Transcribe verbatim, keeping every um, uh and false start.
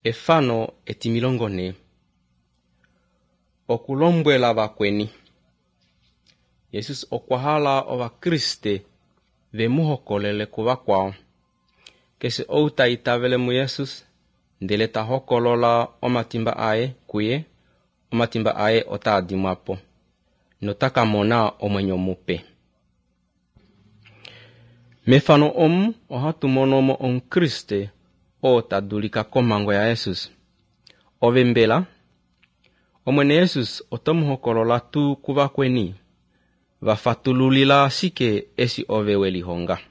Efano etimilongone. Okulombwela bakweni. Yesus okwahala owa Kriste vemuhokolele kuwa kwao. Kese outa itavele mu Yesus ndeleta hokolola omatimba ae kuye, omatimba ae otadimapo. Notaka mona omwenyo mupe. Mefano omu ohatu monomo on Kriste o tadulika komango ya Yesus. Ovembela omwene Yesus otomuhokolola tu kuwa kweni. Vafatululila sike esi ove welihonga.